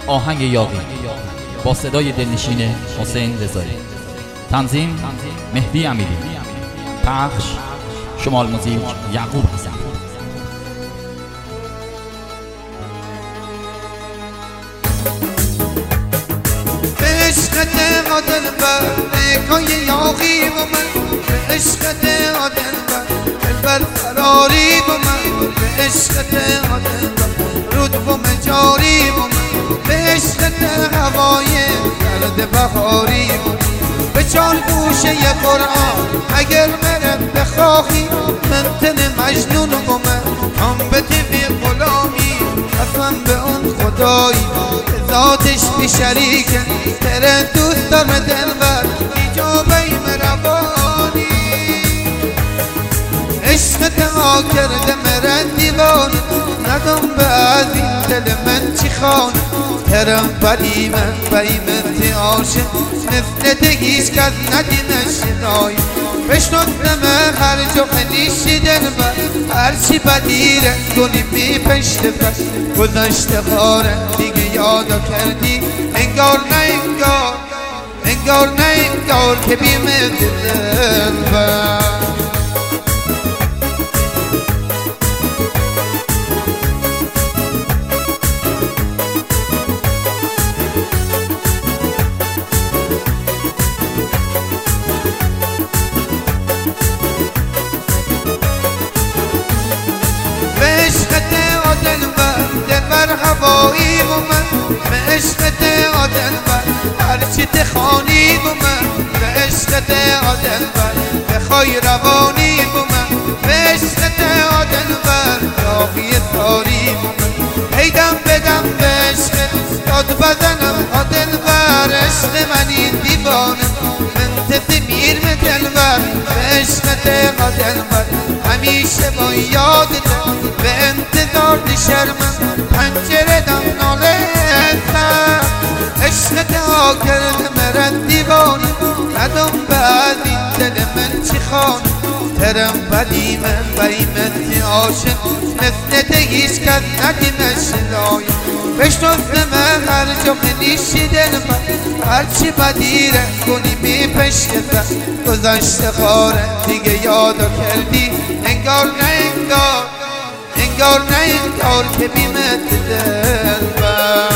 آهنگ یاغی با صدای دلنشین حسین رضایی، تنظیم مهدی امیری، پخش شمال موزیک یعقوب حسن. به عشقت دلبر نگاه یاغی و من، به عشقت دلبر دلبر فراری و من، به عشقت دلبر رود و مجاری و من، به عشقت هوای سرد بهاری و من، به چار گوشه قرآن اگر مرم بخواهی، من تن مجنون و من هم به طبی غلامی، قسم به اون خدایی ذاتش بی شریکه، تره دوست دارم دلبر ایجابیم روانی، عشقت ها کرده مرن دیوانه، ندم بعد این دل من چی خانه، ترم بلی من بیمت عاشق مثل هیچ کس ندیمش شدایی، بشنودم هر جا خلیشی دلبر، هرچی بدیره کنی بی پشت بس، گذشته خاره دیگه یادا کردی، انگار نه انگار، انگار نه انگار که بیمت دلبر. دلبر هوایی و من، به عشقت دلبر هرچی تخوانی و من، به عشقت دلبر بخوای روانی و من، به عشقت دلبر یاغی ساری و من، هیدم بدم به عشقت داد بزنم دلبر، عشق منی دیوانه من تسمیر به دلبر، به عشقت دلبر همیشه با یادت، به انتظار شرمم پنجره دم نالتم، عشقت ها کرده مرد دیوانه، ندم بعد این دل من چی خانه، ترم بدی من بیمت عاشق مثل هیچ کس ندیمش شدایی، بشنوزم هر جا خلیشی دلبر، هرچی بدیره کنی می پشت بر، گذشته خاره دیگه یادا کردی، انگار نه انگار، انگار نه انگار که بیمت دلبر.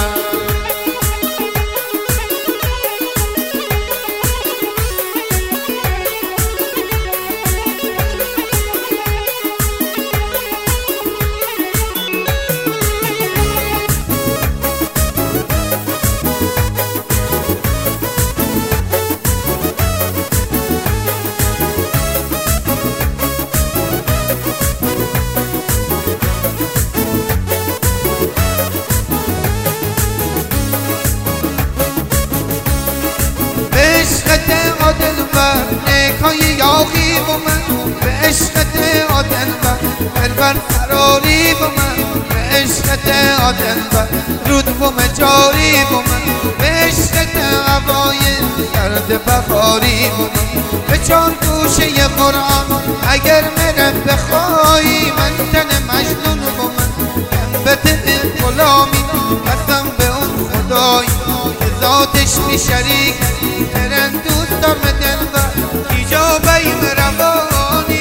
دلبر نگاه یاغی و من، به عشقت دلبر دلبر فراری و من، به عشقت دلبر رود و مجاری و من، به عشقت هوای سرد بهاری و من، به چار گوشه قرآن اگر مرم بخوایی، من تن مجنون و من به طبی غلامی، قسم به اون خدایی ذاتش بی شریک، ترن دوست دارم دلبر ایجابیم روانی،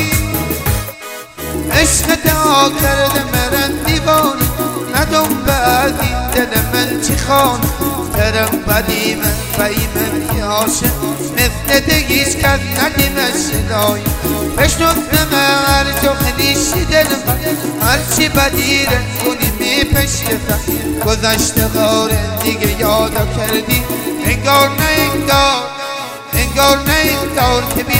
عشقت ها کرده مرن دیوانه، ندم بعد این دل من چی خانه، ترم بدی من بیمت عاشق مثل هیچ کس ندیمش شدایی، بشنوزم هر جا خلیشی دلبر، هرچی بدیره کنی می پشت بر، گذشته خاره دیگه یادا کردی، انگار نه انگار، انگار نه انگار که